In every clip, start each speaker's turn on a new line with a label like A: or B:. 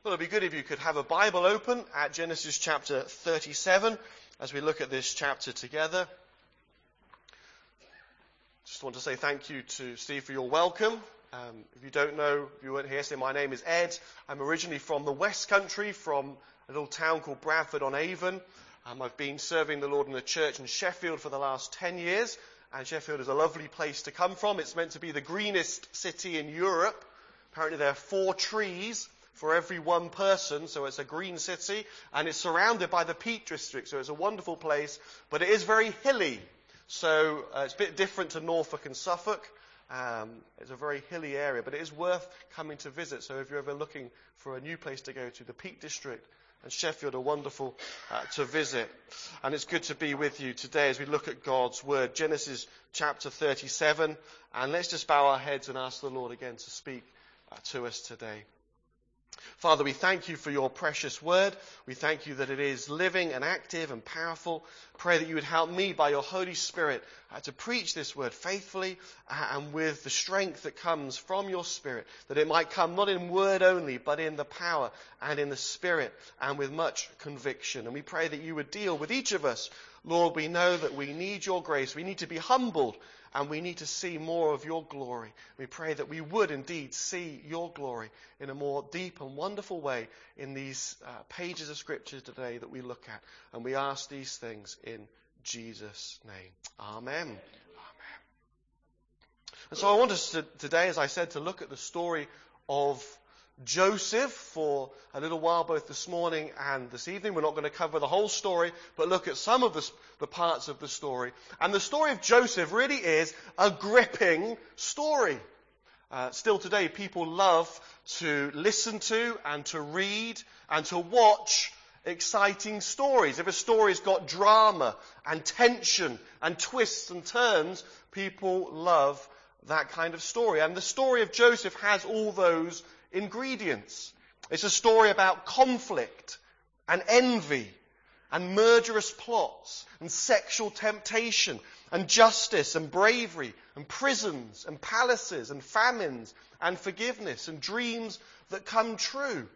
A: Well, it'd be good if you could have a Bible open at Genesis chapter 37 as we look at this chapter together. Just want to say thank you to Steve for your welcome. If you don't know, if you weren't here, say my name is Ed. I'm originally from the West Country, from a little town called Bradford-on-Avon. I've been serving the Lord in the church in Sheffield for the last 10 years, and Sheffield is a lovely place to come from. It's meant to be the greenest city in Europe. Apparently there are 4 trees for every one person, so it's a green city, and it's surrounded by the Peak District, so it's a wonderful place, but it is very hilly, so it's a bit different to Norfolk and Suffolk. It's a very hilly area, but it is worth coming to visit, so if you're ever looking for a new place to go to, the Peak District and Sheffield are wonderful to visit. And it's good to be with you today as we look at God's Word. Genesis chapter 37, and let's just bow our heads and ask the Lord again to speak to us today. Father, we thank you for your precious word. We thank you that it is living and active and powerful. Pray that you would help me by your Holy Spirit to preach this word faithfully and with the strength that comes from your Spirit, that it might come not in word only, but in the power and in the Spirit and with much conviction. And we pray that you would deal with each of us. Lord, we know that we need your grace. We need to be humbled and we need to see more of your glory. We pray that we would indeed see your glory in a more deep and wonderful way in these pages of Scripture today that we look at. And we ask these things in Jesus' name. Amen. Amen. And so I want us today, as I said, to look at the story of Joseph for a little while, both this morning and this evening. We're not going to cover the whole story, but look at some of the parts of the story. And the story of Joseph really is a gripping story. Still today, people love to listen to and to read and to watch exciting stories. If a story's got drama and tension and twists and turns, people love that kind of story. And the story of Joseph has all those ingredients. It's a story about conflict and envy and murderous plots and sexual temptation and justice and bravery and prisons and palaces and famines and forgiveness and dreams that come true.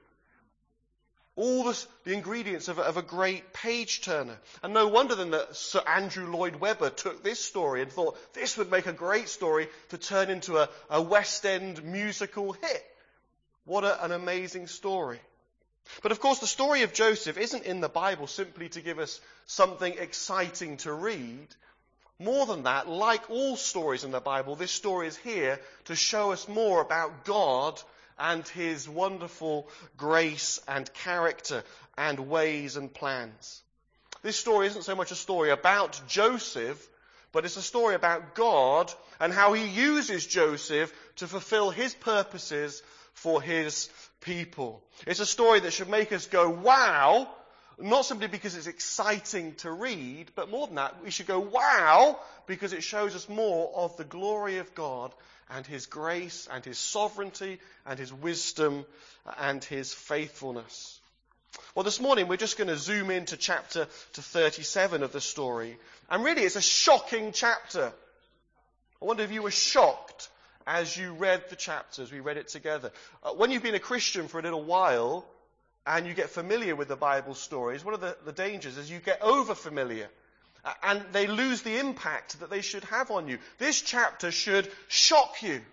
A: All the ingredients of a great page-turner. And no wonder then that Sir Andrew Lloyd Webber took this story and thought this would make a great story to turn into a West End musical hit. What an amazing story. But of course the story of Joseph isn't in the Bible simply to give us something exciting to read. More than that, like all stories in the Bible, this story is here to show us more about God and his wonderful grace and character and ways and plans. This story isn't so much a story about Joseph, but it's a story about God and how he uses Joseph to fulfill his purposes for his people. It's a story that should make us go, wow, not simply because it's exciting to read, but more than that, we should go, wow, because it shows us more of the glory of God and his grace and his sovereignty and his wisdom and his faithfulness. Well, this morning we're just going to zoom into chapter 37 of the story. And really it's a shocking chapter. I wonder if you were shocked as you read the chapter, as we read it together. When you've been a Christian for a little while and you get familiar with the Bible stories, one of the dangers is you get over-familiar and they lose the impact that they should have on you. This chapter should shock you.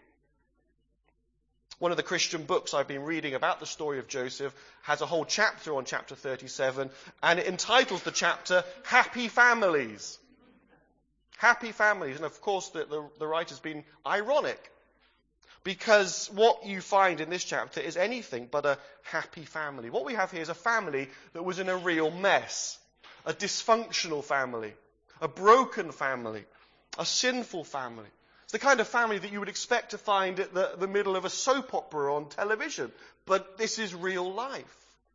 A: One of the Christian books I've been reading about the story of Joseph has a whole chapter on chapter 37, and it entitles the chapter Happy Families. Happy families. And of course the writer's been ironic, because what you find in this chapter is anything but a happy family. What we have here is a family that was in a real mess. A dysfunctional family. A broken family. A sinful family. It's the kind of family that you would expect to find at the middle of a soap opera on television. But this is real life.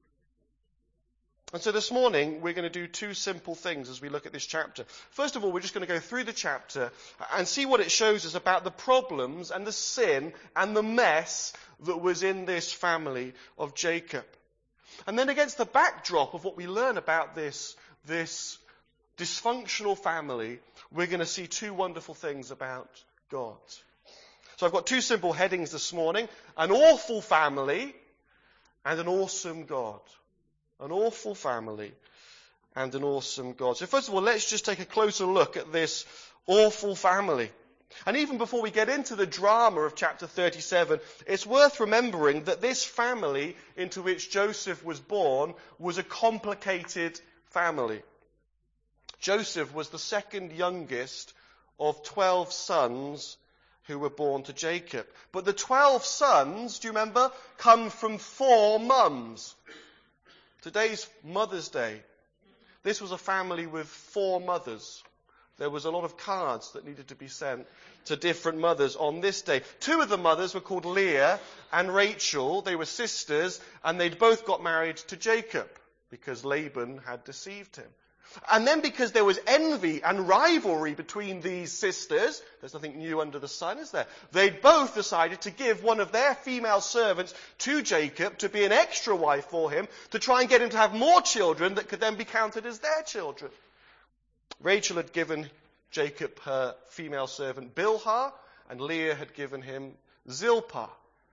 A: And so this morning, we're going to do 2 simple things as we look at this chapter. First of all, we're just going to go through the chapter and see what it shows us about the problems and the sin and the mess that was in this family of Jacob. And then against the backdrop of what we learn about this dysfunctional family, we're going to see 2 wonderful things about God. So I've got 2 simple headings this morning. An awful family and an awesome God. An awful family and an awesome God. So first of all, let's just take a closer look at this awful family. And even before we get into the drama of chapter 37, it's worth remembering that this family into which Joseph was born was a complicated family. Joseph was the second youngest of 12 sons who were born to Jacob. But the 12 sons, do you remember, come from 4 mums. Today's Mother's Day. This was a family with 4 mothers. There was a lot of cards that needed to be sent to different mothers on this day. 2 of the mothers were called Leah and Rachel. They were sisters, and they'd both got married to Jacob because Laban had deceived him. And then because there was envy and rivalry between these sisters, there's nothing new under the sun, is there? They both decided to give one of their female servants to Jacob to be an extra wife for him, to try and get him to have more children that could then be counted as their children. Rachel had given Jacob her female servant Bilhah, and Leah had given him Zilpah.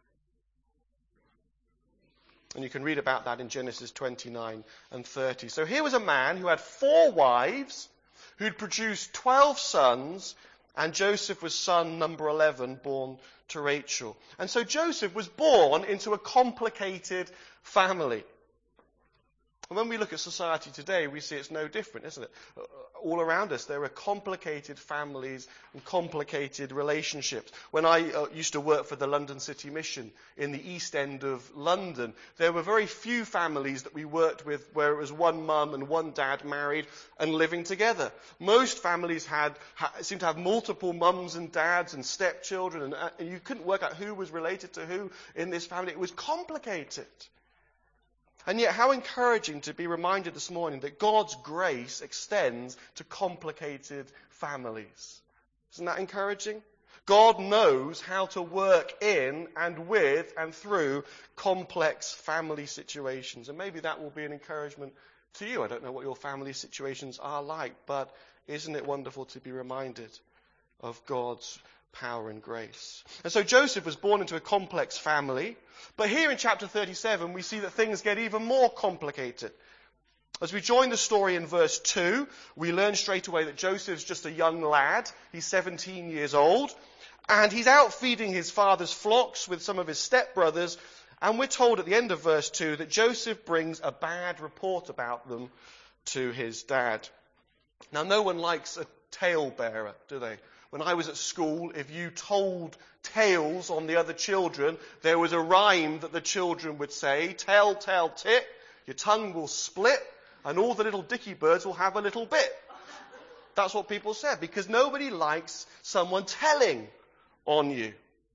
A: And you can read about that in Genesis 29 and 30. So here was a man who had 4 wives, who'd produced 12 sons, and Joseph was son number 11, born to Rachel. And so Joseph was born into a complicated family. And when we look at society today, we see it's no different, isn't it? All around us, there are complicated families and complicated relationships. When I used to work for the London City Mission in the East End of London, there were very few families that we worked with where it was one mum and one dad married and living together. Most families seemed to have multiple mums and dads and stepchildren, and you couldn't work out who was related to who in this family. It was complicated. And yet, how encouraging to be reminded this morning that God's grace extends to complicated families. Isn't that encouraging? God knows how to work in and with and through complex family situations. And maybe that will be an encouragement to you. I don't know what your family situations are like, but isn't it wonderful to be reminded of God's power and grace? And so Joseph was born into a complex family, but here in chapter 37 we see that things get even more complicated. As we join the story in verse 2, we learn straight away that Joseph's just a young lad. He's 17 years old, and he's out feeding his father's flocks with some of his stepbrothers, and we're told at the end of verse 2 that Joseph brings a bad report about them to his dad. Now, no one likes a talebearer, do they? When I was at school, if you told tales on the other children, there was a rhyme that the children would say, tell, tell, tit, your tongue will split, and all the little dicky birds will have a little bit. That's what people said, because nobody likes someone telling on you.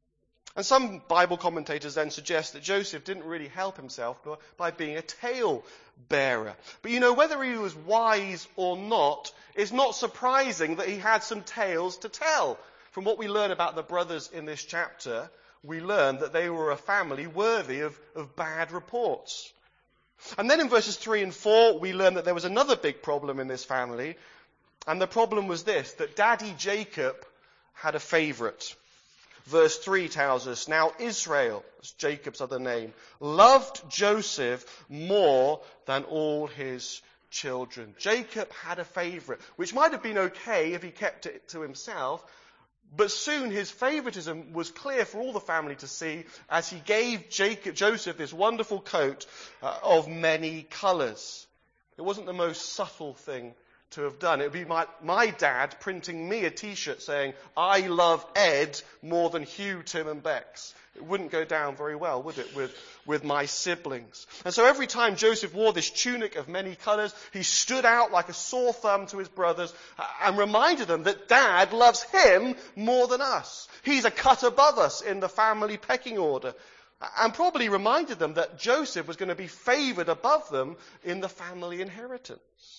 A: And some Bible commentators then suggest that Joseph didn't really help himself by being a tale bearer. But you know, whether he was wise or not, it's not surprising that he had some tales to tell. From what we learn about the brothers in this chapter, we learn that they were a family worthy of bad reports. And then in verses 3 and 4, we learn that there was another big problem in this family. And the problem was this, that Daddy Jacob had a favourite. Verse 3 tells us, now Israel, that's Jacob's other name, loved Joseph more than all his children. Jacob had a favourite, which might have been okay if he kept it to himself, but soon his favoritism was clear for all the family to see as he gave Joseph this wonderful coat of many colours. It wasn't the most subtle thing to have done. It would be my dad printing me a t-shirt saying, I love Ed more than Hugh, Tim and Bex. It wouldn't go down very well, would it, with my siblings? And so every time Joseph wore this tunic of many colours, he stood out like a sore thumb to his brothers and reminded them that Dad loves him more than us. He's a cut above us in the family pecking order. And probably reminded them that Joseph was going to be favoured above them in the family inheritance.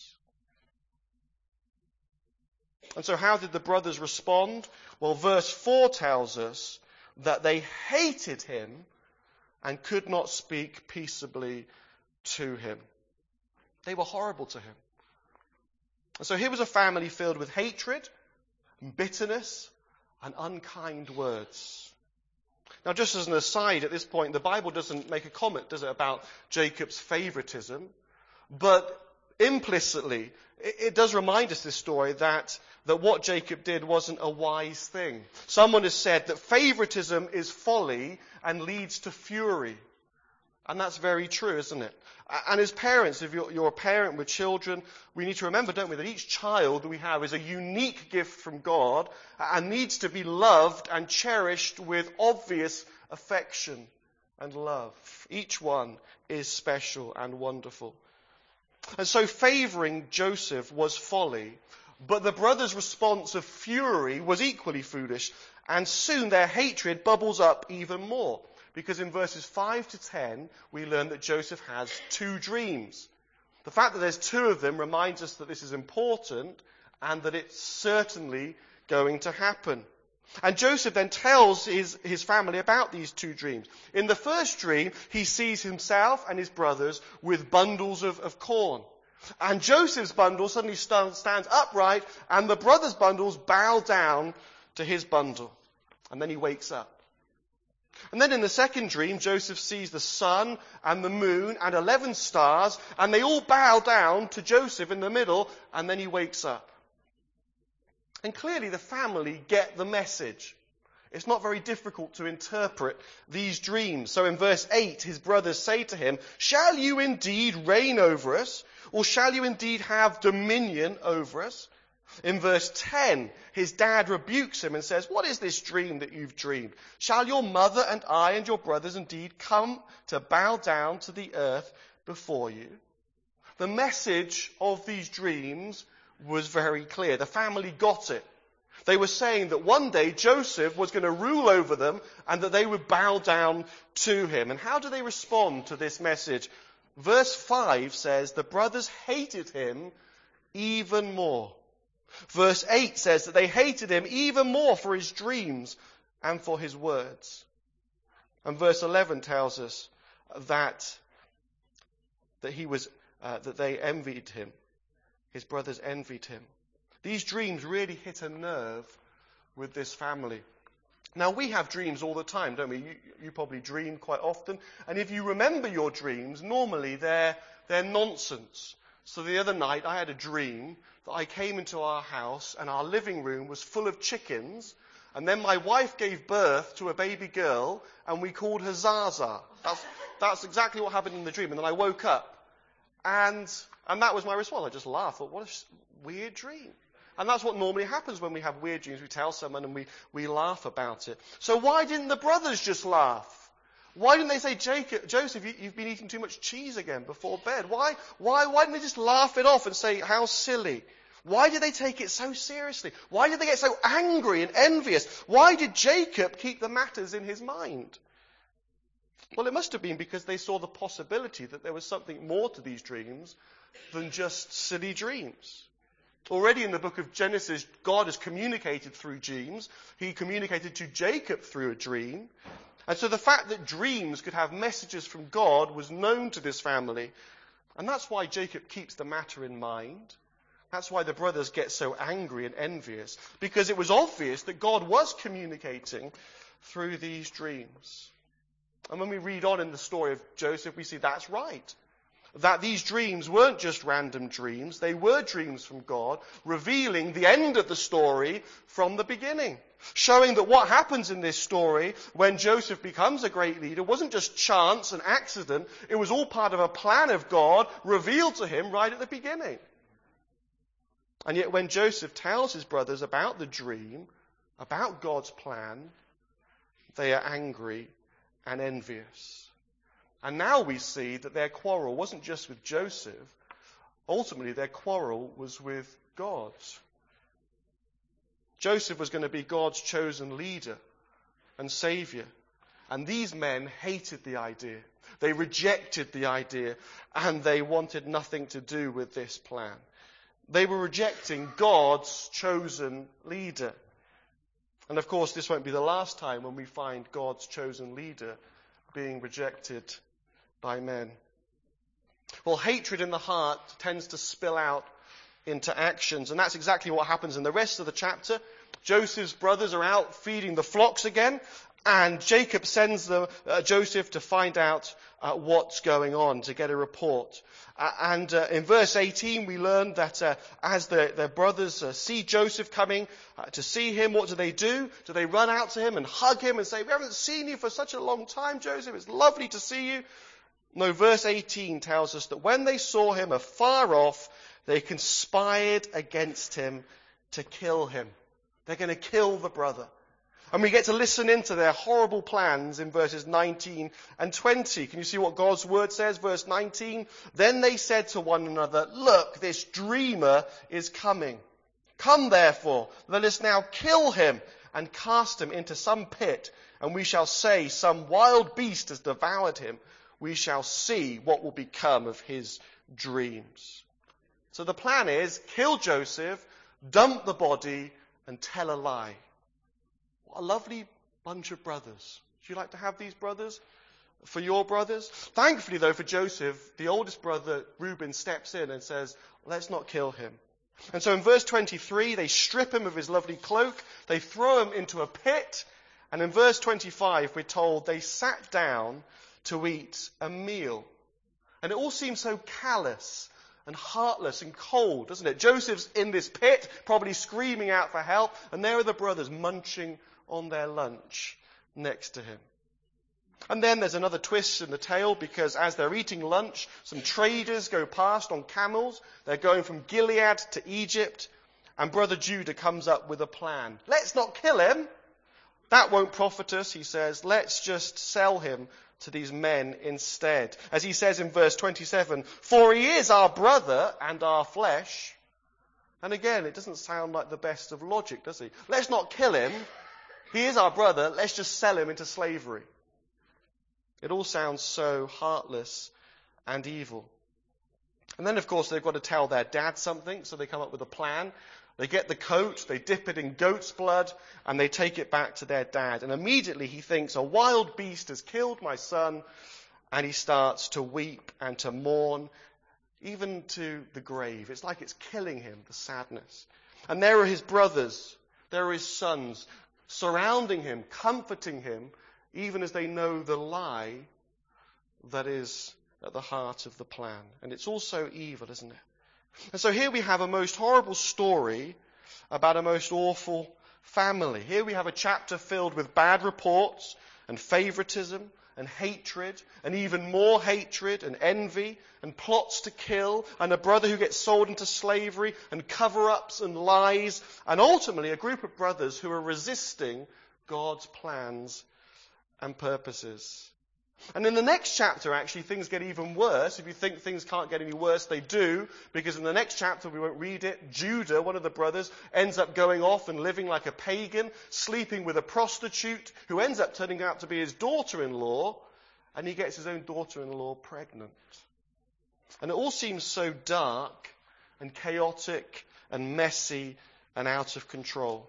A: And so how did the brothers respond? Well, verse 4 tells us that they hated him and could not speak peaceably to him. They were horrible to him. And so here was a family filled with hatred, bitterness, and unkind words. Now, just as an aside at this point, the Bible doesn't make a comment, does it, about Jacob's favoritism? But implicitly, it does remind us, this story, that what Jacob did wasn't a wise thing. Someone has said that favoritism is folly and leads to fury. And that's very true, isn't it? And as parents, if you're a parent with children, we need to remember, don't we, that each child we have is a unique gift from God and needs to be loved and cherished with obvious affection and love. Each one is special and wonderful. And so favouring Joseph was folly, but the brothers' response of fury was equally foolish, and soon their hatred bubbles up even more. Because in verses 5 to 10, we learn that Joseph has 2 dreams. The fact that there's 2 of them reminds us that this is important and that it's certainly going to happen. And Joseph then tells his family about these 2 dreams. In the first dream, he sees himself and his brothers with bundles of corn. And Joseph's bundle suddenly stands upright, and the brothers' bundles bow down to his bundle. And then he wakes up. And then in the second dream, Joseph sees the sun and the moon and 11 stars, and they all bow down to Joseph in the middle, and then he wakes up. And clearly the family get the message. It's not very difficult to interpret these dreams. So in verse 8, his brothers say to him, "Shall you indeed reign over us? Or shall you indeed have dominion over us?" In verse 10, his dad rebukes him and says, "What is this dream that you've dreamed? Shall your mother and I and your brothers indeed come to bow down to the earth before you?" The message of these dreams was very clear. The family got it. They were saying that one day Joseph was going to rule over them and that they would bow down to him. And how do they respond to this message? Verse 5 says, the brothers hated him even more. Verse 8 says that they hated him even more for his dreams and for his words. And verse 11 tells us that they envied him. His brothers envied him. These dreams really hit a nerve with this family. Now, we have dreams all the time, don't we? You probably dream quite often. And if you remember your dreams, normally they're nonsense. So the other night I had a dream that I came into our house and our living room was full of chickens. And then my wife gave birth to a baby girl and we called her Zaza. That's exactly what happened in the dream. And then I woke up and that was my response. I just laughed. I thought, what a weird dream. And that's what normally happens when we have weird dreams. We tell someone and we laugh about it. So why didn't the brothers just laugh? Why didn't they say, Joseph, you've been eating too much cheese again before bed? Why didn't they just laugh it off and say, how silly? Why did they take it so seriously? Why did they get so angry and envious? Why did Jacob keep the matters in his mind? Well, it must have been because they saw the possibility that there was something more to these dreams than just silly dreams. Already in the book of Genesis, God has communicated through dreams. He communicated to Jacob through a dream. And so the fact that dreams could have messages from God was known to this family. And that's why Jacob keeps the matter in mind. That's why the brothers get so angry and envious. Because it was obvious that God was communicating through these dreams. And when we read on in the story of Joseph, we see that's right. That these dreams weren't just random dreams. They were dreams from God, revealing the end of the story from the beginning. Showing that what happens in this story when Joseph becomes a great leader wasn't just chance and accident. It was all part of a plan of God revealed to him right at the beginning. And yet when Joseph tells his brothers about the dream, about God's plan, they are angry and envious. And now we see that their quarrel wasn't just with Joseph. Ultimately, their quarrel was with God. Joseph was going to be God's chosen leader and saviour. And these men hated the idea. They rejected the idea. And they wanted nothing to do with this plan. They were rejecting God's chosen leader. And of course, this won't be the last time when we find God's chosen leader being rejected by men. Well, hatred in the heart tends to spill out into actions, and that's exactly what happens in the rest of the chapter. Joseph's brothers are out feeding the flocks again, And Jacob sends Joseph to find out what's going on, to get a report. In verse 18 we learn that as their brothers see Joseph coming to see him, what do? Do they run out to him and hug him and say, "We haven't seen you for such a long time, Joseph. It's lovely to see you." No, verse 18 tells us that when they saw him afar off, they conspired against him to kill him. They're going to kill the brother. And we get to listen into their horrible plans in verses 19 and 20. Can you see what God's word says? Verse 19, "Then they said to one another, 'Look, this dreamer is coming. Come therefore, let us now kill him and cast him into some pit, and we shall say some wild beast has devoured him. We shall see what will become of his dreams.'" So the plan is, kill Joseph, dump the body, and tell a lie. What a lovely bunch of brothers. Would you like to have these brothers for your brothers? Thankfully, though, for Joseph, the oldest brother, Reuben, steps in and says, "Let's not kill him." And so in verse 23, they strip him of his lovely cloak, they throw him into a pit, and in verse 25, we're told they sat down to eat a meal. And it all seems so callous and heartless and cold, doesn't it? Joseph's in this pit, probably screaming out for help, and there are the brothers munching on their lunch next to him. And then there's another twist in the tale, because as they're eating lunch, some traders go past on camels. They're going from Gilead to Egypt, and brother Judah comes up with a plan. "Let's not kill him. That won't profit us," he says. "Let's just sell him to these men instead." As he says in verse 27, "For he is our brother and our flesh." And again, it doesn't sound like the best of logic, does he? Let's not kill him. He is our brother. Let's just sell him into slavery. It all sounds so heartless and evil. And then, of course, they've got to tell their dad something, so they come up with a plan. They get the coat, they dip it in goat's blood, and they take it back to their dad. And immediately he thinks, "A wild beast has killed my son," and he starts to weep and to mourn, even to the grave. It's like it's killing him, the sadness. And there are his brothers, there are his sons, surrounding him, comforting him, even as they know the lie that is at the heart of the plan. And it's all so evil, isn't it? And so here we have a most horrible story about a most awful family. Here we have a chapter filled with bad reports and favoritism and hatred and even more hatred and envy and plots to kill and a brother who gets sold into slavery and cover-ups and lies and ultimately a group of brothers who are resisting God's plans and purposes. And in the next chapter, actually, things get even worse. If you think things can't get any worse, they do. Because in the next chapter, we won't read it, Judah, one of the brothers, ends up going off and living like a pagan, sleeping with a prostitute who ends up turning out to be his daughter-in-law, and he gets his own daughter-in-law pregnant. And it all seems so dark and chaotic and messy and out of control.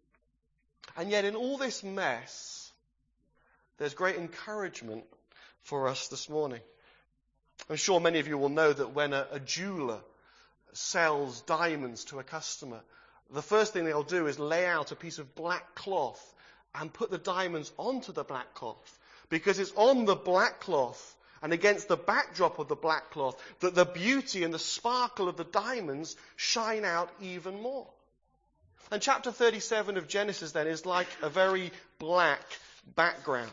A: And yet in all this mess, there's great encouragement for us this morning. I'm sure many of you will know that when a jeweler sells diamonds to a customer, the first thing they'll do is lay out a piece of black cloth and put the diamonds onto the black cloth, because it's on the black cloth and against the backdrop of the black cloth that the beauty and the sparkle of the diamonds shine out even more. And chapter 37 of Genesis then is like a very black background.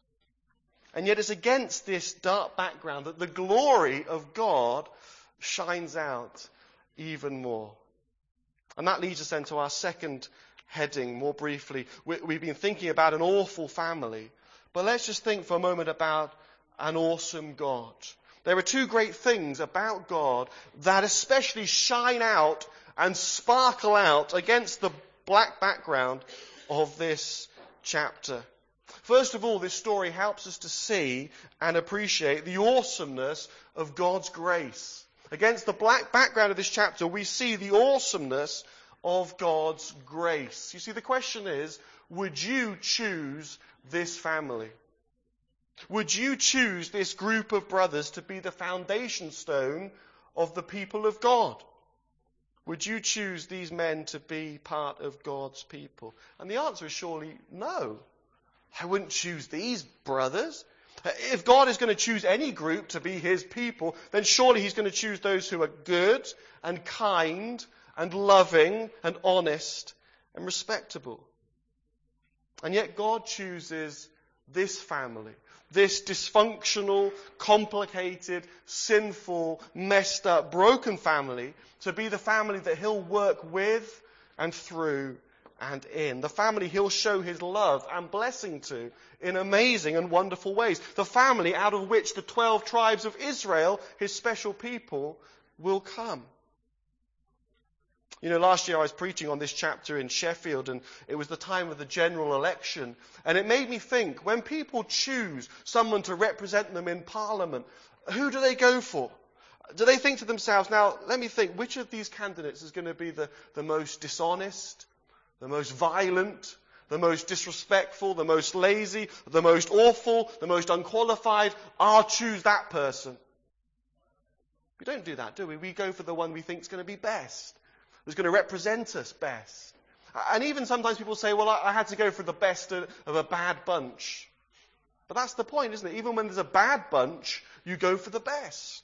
A: And yet it's against this dark background that the glory of God shines out even more. And that leads us then to our second heading more briefly. We've been thinking about an awful family, but let's just think for a moment about an awesome God. There are two great things about God that especially shine out and sparkle out against the black background of this chapter. First of all, this story helps us to see and appreciate the awesomeness of God's grace. Against the black background of this chapter, we see the awesomeness of God's grace. You see, the question is, would you choose this family? Would you choose this group of brothers to be the foundation stone of the people of God? Would you choose these men to be part of God's people? And the answer is surely no. I wouldn't choose these brothers. If God is going to choose any group to be his people, then surely he's going to choose those who are good and kind and loving and honest and respectable. And yet God chooses this family, this dysfunctional, complicated, sinful, messed up, broken family, to be the family that he'll work with and through and in. The family he'll show his love and blessing to in amazing and wonderful ways. The family out of which the 12 tribes of Israel, his special people, will come. You know, last year I was preaching on this chapter in Sheffield, and it was the time of the general election. And it made me think, when people choose someone to represent them in Parliament, who do they go for? Do they think to themselves, now, let me think, which of these candidates is going to be the most dishonest, the most violent, the most disrespectful, the most lazy, the most awful, the most unqualified? I'll choose that person. We don't do that, do we? We go for the one we think is going to be best, who's going to represent us best. And even sometimes people say, well, I had to go for the best of a bad bunch. But that's the point, isn't it? Even when there's a bad bunch, you go for the best.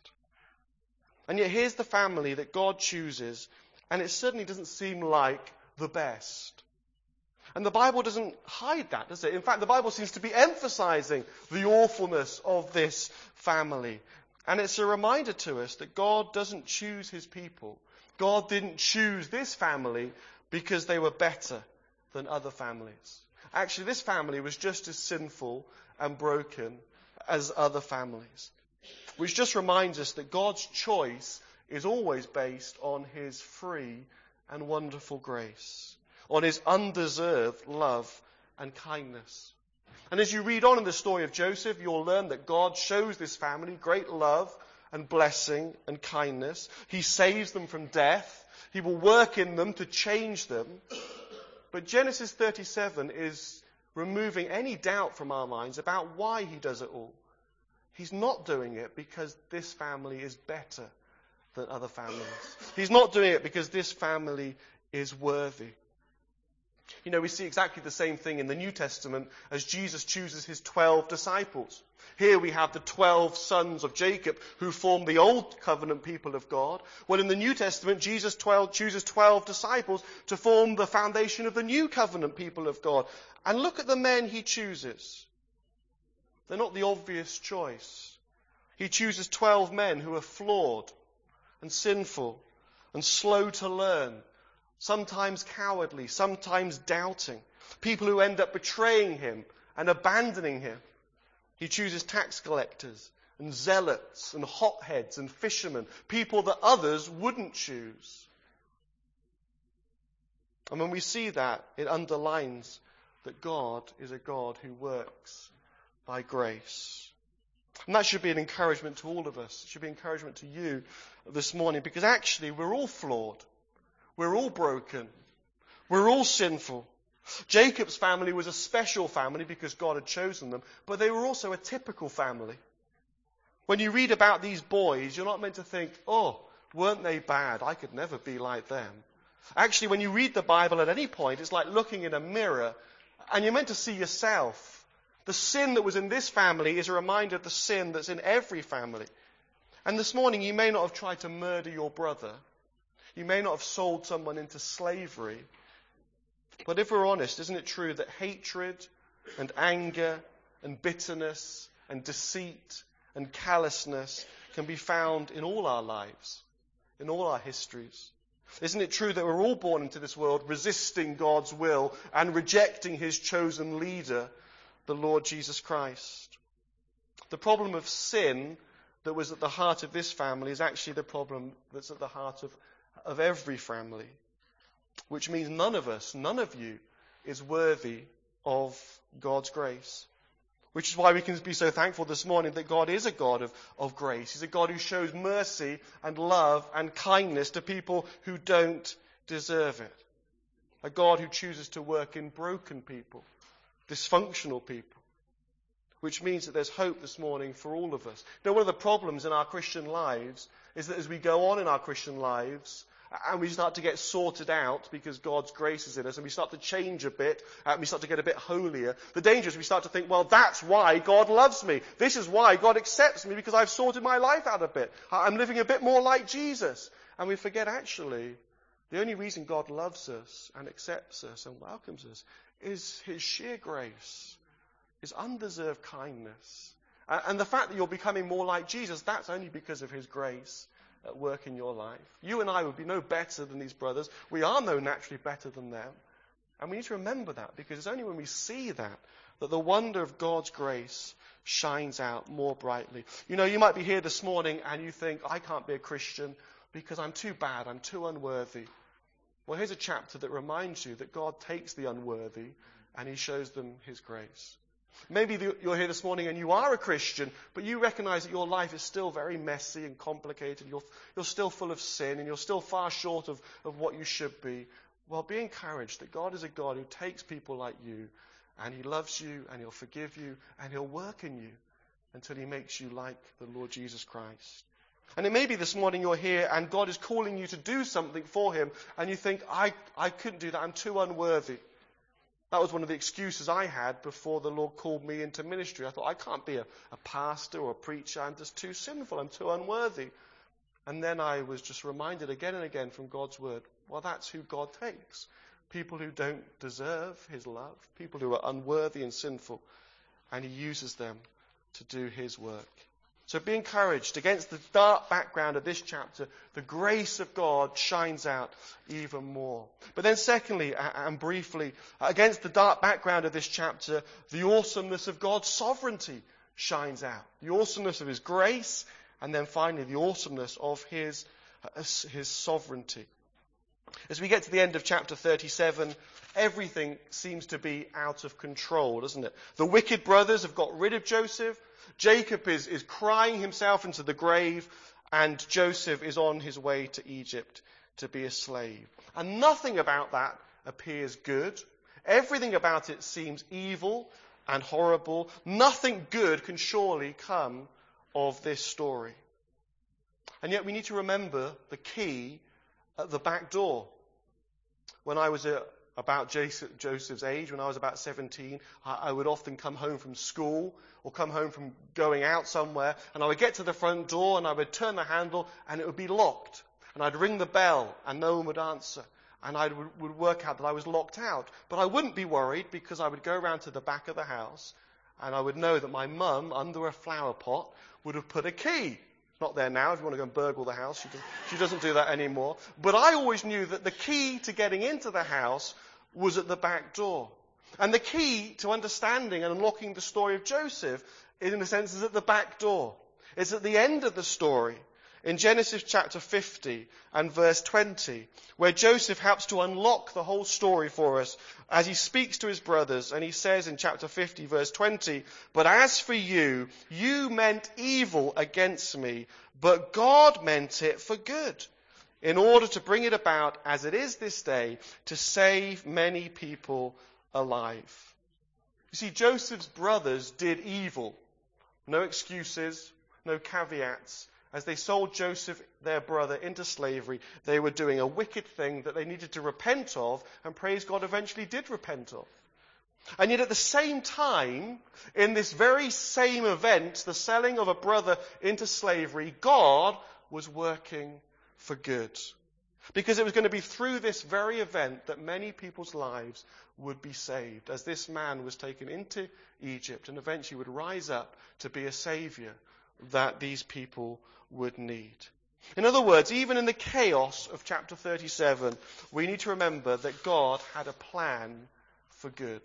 A: And yet here's the family that God chooses, and it certainly doesn't seem like the best. And the Bible doesn't hide that, does it? In fact, the Bible seems to be emphasizing the awfulness of this family. And it's a reminder to us that God doesn't choose his people. God didn't choose this family because they were better than other families. Actually, this family was just as sinful and broken as other families. Which just reminds us that God's choice is always based on his free and wonderful grace, on his undeserved love and kindness. And as you read on in the story of Joseph, you'll learn that God shows this family great love and blessing and kindness. He saves them from death. He will work in them to change them. But Genesis 37 is removing any doubt from our minds about why he does it all. He's not doing it because this family is better than other families. He's not doing it because this family is worthy. You know, we see exactly the same thing in the New Testament as Jesus chooses his 12 disciples. Here we have the 12 sons of Jacob who form the Old Covenant people of God. Well, in the New Testament, Jesus chooses 12 disciples to form the foundation of the New Covenant people of God. And look at the men he chooses. They're not the obvious choice. He chooses 12 men who are flawed and sinful and slow to learn, sometimes cowardly, sometimes doubting, people who end up betraying him and abandoning him. He chooses tax collectors and zealots and hotheads and fishermen, people that others wouldn't choose. And when we see that, it underlines that God is a God who works by grace. And that should be an encouragement to all of us. It should be an encouragement to you this morning, because actually we're all flawed. We're all broken. We're all sinful. Jacob's family was a special family because God had chosen them, but they were also a typical family. When you read about these boys, you're not meant to think, oh, weren't they bad? I could never be like them. Actually, when you read the Bible at any point, it's like looking in a mirror, and you're meant to see yourself. The sin that was in this family is a reminder of the sin that's in every family. And this morning, you may not have tried to murder your brother. You may not have sold someone into slavery. But if we're honest, isn't it true that hatred and anger and bitterness and deceit and callousness can be found in all our lives, in all our histories? Isn't it true that we're all born into this world resisting God's will and rejecting his chosen leader, the Lord Jesus Christ? The problem of sin that was at the heart of this family is actually the problem that's at the heart of every family, which means none of us, none of you, is worthy of God's grace. Which is why we can be so thankful this morning that God is a God of grace. He's a God who shows mercy and love and kindness to people who don't deserve it. A God who chooses to work in broken people, dysfunctional people. Which means that there's hope this morning for all of us. You know, one of the problems in our Christian lives is that as we go on in our Christian lives, and we start to get sorted out because God's grace is in us, and we start to change a bit, and we start to get a bit holier. The danger is we start to think, well, that's why God loves me. This is why God accepts me, because I've sorted my life out a bit. I'm living a bit more like Jesus. And we forget, actually, the only reason God loves us and accepts us and welcomes us is his sheer grace, his undeserved kindness. And the fact that you're becoming more like Jesus, that's only because of his grace at work in your life. You and I would be no better than these brothers. We are no naturally better than them. And we need to remember that, because it's only when we see that the wonder of God's grace shines out more brightly. You know, you might be here this morning and you think, I can't be a Christian because I'm too bad, I'm too unworthy. Well, here's a chapter that reminds you that God takes the unworthy and he shows them his grace. Maybe you're here this morning and you are a Christian, but you recognize that your life is still very messy and complicated. You're still full of sin and you're still far short of what you should be. Well, be encouraged that God is a God who takes people like you, and he loves you, and he'll forgive you, and he'll work in you until he makes you like the Lord Jesus Christ. And it may be this morning you're here and God is calling you to do something for him, and you think, I couldn't do that, I'm too unworthy. That was one of the excuses I had before the Lord called me into ministry. I thought, I can't be a pastor or a preacher, I'm just too sinful, I'm too unworthy. And then I was just reminded again and again from God's word, well, that's who God takes. People who don't deserve his love, people who are unworthy and sinful, and he uses them to do his work. So be encouraged. Against the dark background of this chapter, the grace of God shines out even more. But then secondly, and briefly, against the dark background of this chapter, the awesomeness of God's sovereignty shines out. The awesomeness of his grace, and then finally the awesomeness of his sovereignty. As we get to the end of chapter 37, everything seems to be out of control, doesn't it? The wicked brothers have got rid of Joseph. Jacob is crying himself into the grave, and Joseph is on his way to Egypt to be a slave. And nothing about that appears good. Everything about it seems evil and horrible. Nothing good can surely come of this story. And yet we need to remember the key at the back door. When I was about Joseph's age, when I was about 17, I would often come home from school or come home from going out somewhere, and I would get to the front door and I would turn the handle and it would be locked. And I'd ring the bell and no one would answer. And I would work out that I was locked out. But I wouldn't be worried, because I would go around to the back of the house and I would know that my mum, under a flower pot, would have put a key. Not there now. If you want to go and burgle the house, she doesn't do that anymore. But I always knew that the key to getting into the house was at the back door. And the key to understanding and unlocking the story of Joseph, in a sense, is at the back door. It's at the end of the story, in Genesis chapter 50 and verse 20, where Joseph helps to unlock the whole story for us as he speaks to his brothers. And he says in chapter 50 verse 20, "But as for you, you meant evil against me, but God meant it for good, in order to bring it about as it is this day, to save many people alive." You see, Joseph's brothers did evil. No excuses, no caveats. As they sold Joseph, their brother, into slavery, they were doing a wicked thing that they needed to repent of, and praise God, eventually did repent of. And yet at the same time, in this very same event, the selling of a brother into slavery, God was working for good. Because it was going to be through this very event that many people's lives would be saved, as this man was taken into Egypt and eventually would rise up to be a saviour that these people would need. In other words, even in the chaos of chapter 37, we need to remember that God had a plan for good.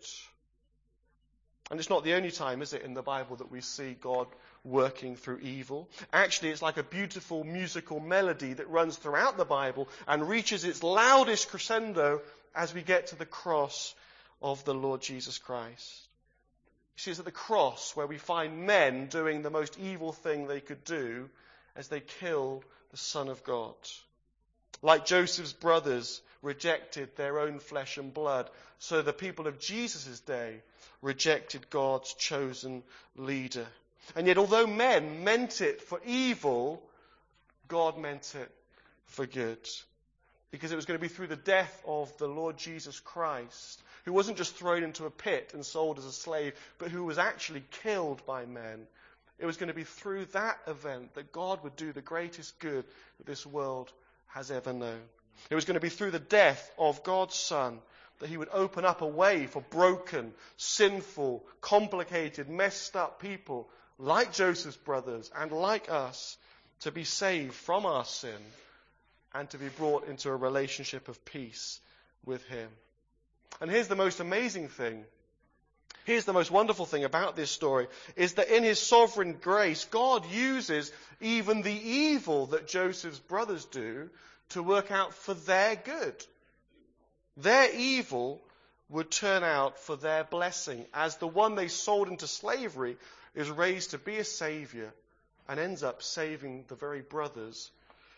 A: And it's not the only time, is it, in the Bible that we see God working through evil. Actually, it's like a beautiful musical melody that runs throughout the Bible and reaches its loudest crescendo as we get to the cross of the Lord Jesus Christ. You see, it's at the cross where we find men doing the most evil thing they could do as they kill the Son of God. Like Joseph's brothers rejected their own flesh and blood, so the people of Jesus' day rejected God's chosen leader. And yet, although men meant it for evil, God meant it for good. because it was going to be through the death of the Lord Jesus Christ, who wasn't just thrown into a pit and sold as a slave, but who was actually killed by men. It was going to be through that event that God would do the greatest good that this world has ever known. It was going to be through the death of God's Son that he would open up a way for broken, sinful, complicated, messed up people like Joseph's brothers and like us to be saved from our sin and to be brought into a relationship of peace with him. And here's the most amazing thing. Here's the most wonderful thing about this story, is that in his sovereign grace, God uses even the evil that Joseph's brothers do to work out for their good. Their evil would turn out for their blessing, as the one they sold into slavery is raised to be a savior and ends up saving the very brothers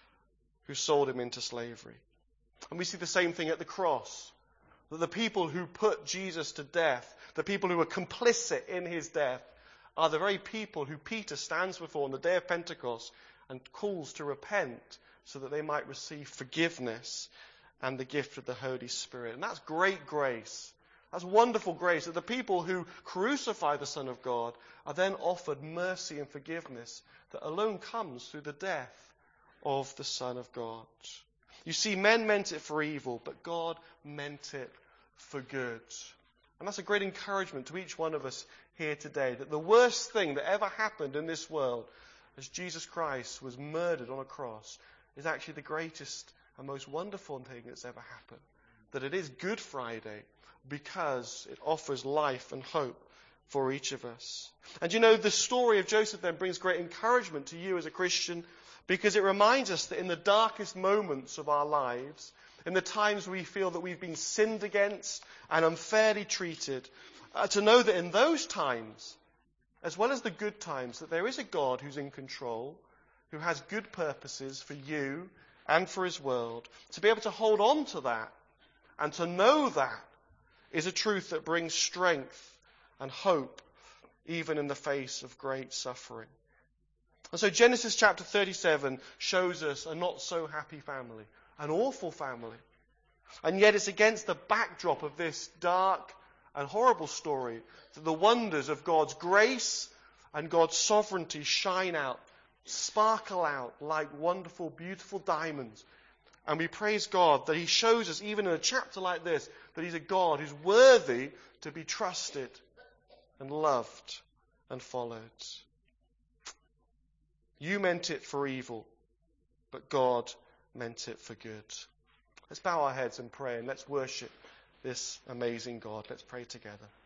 A: who sold him into slavery. And we see the same thing at the cross. That the people who put Jesus to death, the people who were complicit in his death, are the very people who Peter stands before on the day of Pentecost and calls to repent so that they might receive forgiveness and the gift of the Holy Spirit. And that's great grace. That's wonderful grace, that the people who crucify the Son of God are then offered mercy and forgiveness that alone comes through the death of the Son of God. You see, men meant it for evil, but God meant it for good. And that's a great encouragement to each one of us here today, that the worst thing that ever happened in this world, as Jesus Christ was murdered on a cross, is actually the greatest and most wonderful thing that's ever happened. That it is Good Friday because it offers life and hope for each of us. And you know, the story of Joseph then brings great encouragement to you as a Christian, because it reminds us that in the darkest moments of our lives, in the times we feel that we've been sinned against and unfairly treated, to know that in those times, as well as the good times, that there is a God who's in control, who has good purposes for you and for his world. To be able to hold on to that and to know that is a truth that brings strength and hope even in the face of great suffering. And so Genesis chapter 37 shows us a not so happy family, an awful family. And yet it's against the backdrop of this dark and horrible story that the wonders of God's grace and God's sovereignty shine out, sparkle out like wonderful, beautiful diamonds. And we praise God that he shows us, even in a chapter like this, that he's a God who's worthy to be trusted and loved and followed. You meant it for evil, but God meant it for good. Let's bow our heads and pray, and let's worship this amazing God. Let's pray together.